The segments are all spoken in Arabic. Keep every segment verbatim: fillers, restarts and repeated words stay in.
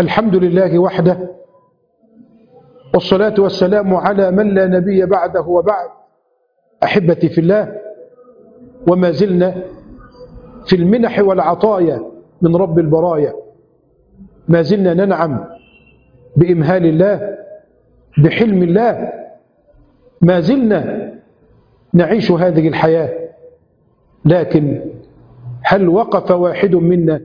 الحمد لله وحده، والصلاة والسلام على من لا نبي بعده وبعد. أحبتي في الله، وما زلنا في المنح والعطايا من رب البرايا، ما زلنا ننعم بإمهال الله، بحلم الله، ما زلنا نعيش هذه الحياة. لكن هل وقف واحد منا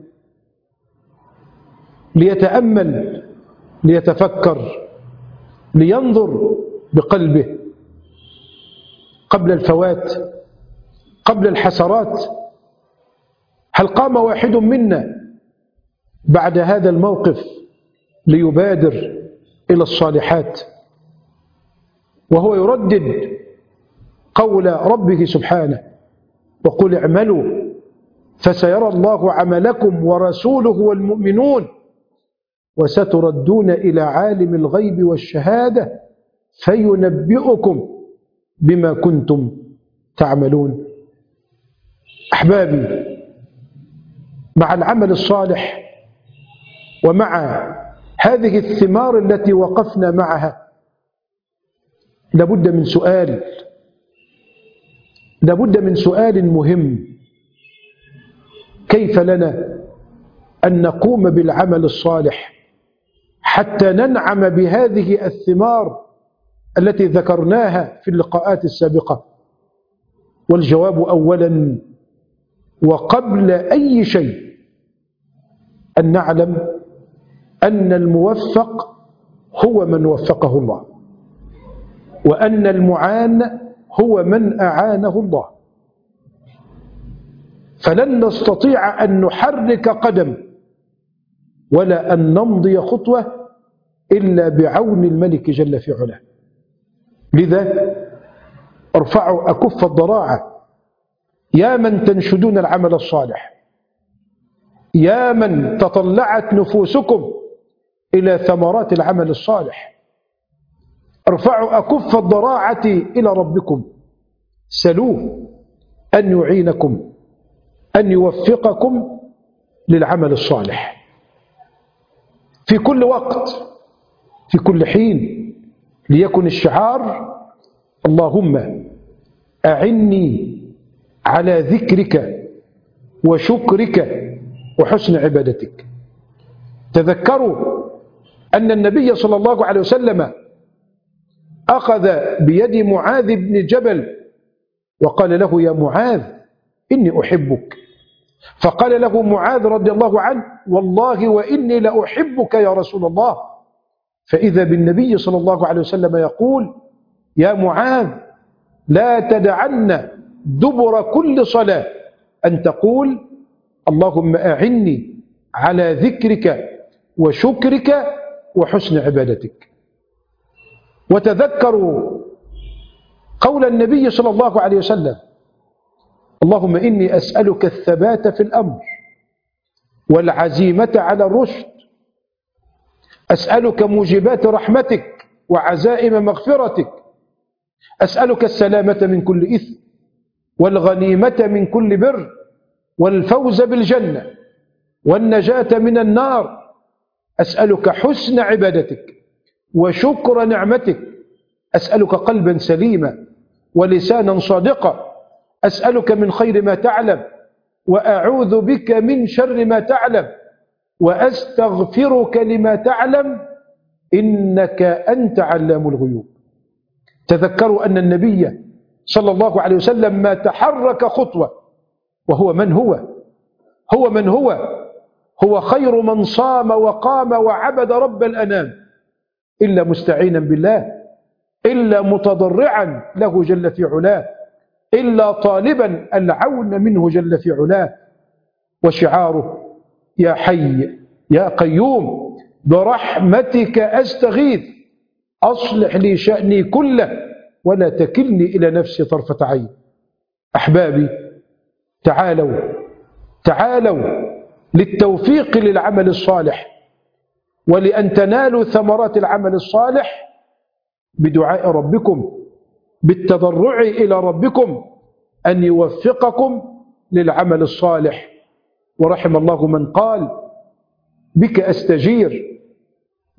ليتأمل، ليتفكر، لينظر بقلبه قبل الفوات، قبل الحسرات؟ هل قام واحد منا بعد هذا الموقف ليبادر إلى الصالحات وهو يردد قول ربه سبحانه: وقل اعملوا فسيرى الله عملكم ورسوله والمؤمنون وستردون إلى عالم الغيب والشهادة فينبئكم بما كنتم تعملون. أحبابي، مع العمل الصالح ومع هذه الثمار التي وقفنا معها لابد من سؤال، لابد من سؤال مهم: كيف لنا أن نقوم بالعمل الصالح حتى ننعم بهذه الثمار التي ذكرناها في اللقاءات السابقة؟ والجواب أولا وقبل أي شيء أن نعلم أن الموفق هو من وفقه الله، وأن المعان هو من أعانه الله. فلن نستطيع أن نحرك قدم ولا أن نمضي خطوة إلا بعون الملك جل في علاه. لذا ارفعوا أكف الضراعة يا من تنشدون العمل الصالح، يا من تطلعت نفوسكم إلى ثمرات العمل الصالح. ارفعوا أكف الضراعة إلى ربكم، سلوه أن يعينكم، أن يوفقكم للعمل الصالح في كل وقت، في كل حين، ليكن الشعار: اللهم أعني على ذكرك وشكرك وحسن عبادتك. تذكروا أن النبي صلى الله عليه وسلم أخذ بيد معاذ بن جبل وقال له: يا معاذ إني أحبك. فقال له معاذ رضي الله عنه: والله وإني لأحبك يا رسول الله. فإذا بالنبي صلى الله عليه وسلم يقول: يا معاذ لا تدعن دبر كل صلاة أن تقول: اللهم أعني على ذكرك وشكرك وحسن عبادتك. وتذكروا قول النبي صلى الله عليه وسلم: اللهم إني أسألك الثبات في الأمر والعزيمة على الرشد، أسألك موجبات رحمتك وعزائم مغفرتك، أسألك السلامة من كل إثم والغنيمة من كل بر والفوز بالجنة والنجاة من النار، أسألك حسن عبادتك وشكر نعمتك، أسألك قلبا سليما ولسانا صادقا، أسألك من خير ما تعلم وأعوذ بك من شر ما تعلم وأستغفرك لما تعلم إنك أنت علام الغيوب. تذكروا أن النبي صلى الله عليه وسلم ما تحرك خطوة وهو من هو هو من هو هو خير من صام وقام وعبد رب الأنام إلا مستعينا بالله، إلا متضرعا له جل في علاه، إلا طالبا العون منه جل في علاه. وشعاره: يا حي يا قيوم برحمتك أستغيث أصلح لي شأني كله ولا تكلني إلى نفسي طرفة عين. أحبابي، تعالوا تعالوا للتوفيق للعمل الصالح ولأن تنالوا ثمرات العمل الصالح بدعاء ربكم، بالتضرع إلى ربكم أن يوفقكم للعمل الصالح. ورحم الله من قال: بك أستجير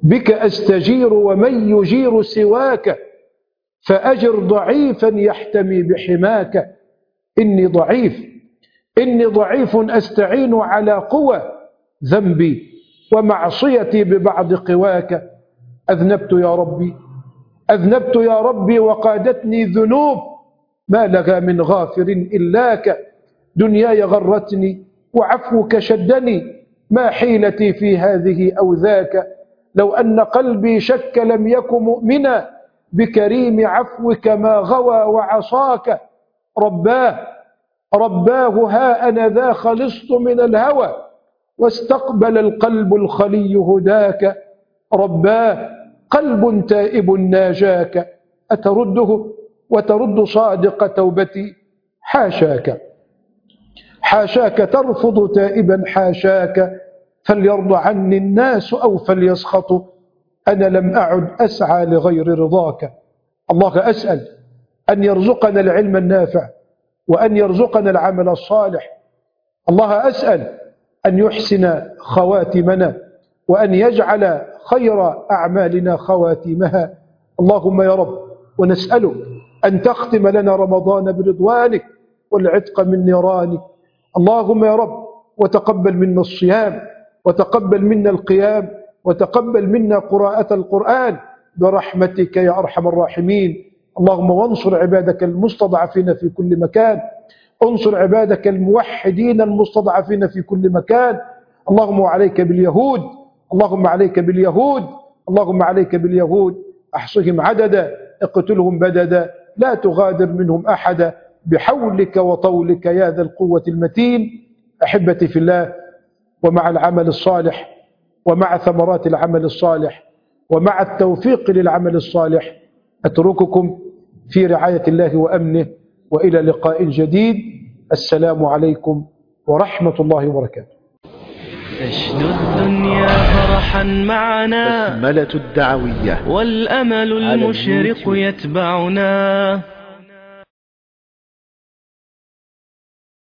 بك أستجير ومن يجير سواك، فأجر ضعيفا يحتمي بحماك. إني ضعيف إني ضعيف أستعين على قوى ذنبي ومعصيتي ببعض قواك. أذنبت يا ربي أذنبت يا ربي وقادتني ذنوب، ما لها من غافر إلاك. دنياي غرتني وعفوك شدني، ما حيلتي في هذه أو ذاك. لو أن قلبي شك لم يك مؤمنا، بكريم عفوك ما غوى وعصاك. رباه رباه ها أنا ذا خلصت من الهوى، واستقبل القلب الخلي هداك. رباه قلب تائب ناجاك، أترده وترد صادق توبتي؟ حاشاك حاشاك ترفض تائبا حاشاك. فليرضى عني الناس أو فليسخطوا، أنا لم أعد أسعى لغير رضاك. الله أسأل أن يرزقنا العلم النافع وأن يرزقنا العمل الصالح. الله أسأل أن يحسن خواتمنا وأن يجعل خير أعمالنا خواتمها. اللهم يا رب، ونسألك أن تختم لنا رمضان برضوانك والعتق من نيرانك. اللهم يا رب، وتقبل منا الصيام، وتقبل منا القيام، وتقبل منا قراءة القرآن برحمتك يا أرحم الراحمين. اللهم وانصر عبادك المستضعفين في كل مكان، انصر عبادك الموحدين المستضعفين في كل مكان. اللهم عليك باليهود اللهم عليك باليهود اللهم عليك باليهود احصهم عددا، اقتلهم بددا، لا تغادر منهم أحدا، بحولك وطولك يا ذا القوة المتين. أحبتي في الله، ومع العمل الصالح ومع ثمرات العمل الصالح ومع التوفيق للعمل الصالح، أترككم في رعاية الله وأمنه، وإلى لقاء جديد. السلام عليكم ورحمة الله وبركاته. تشدو الدنيا فرحا معنا بسملة الدعوية والأمل المشرق يتبعنا.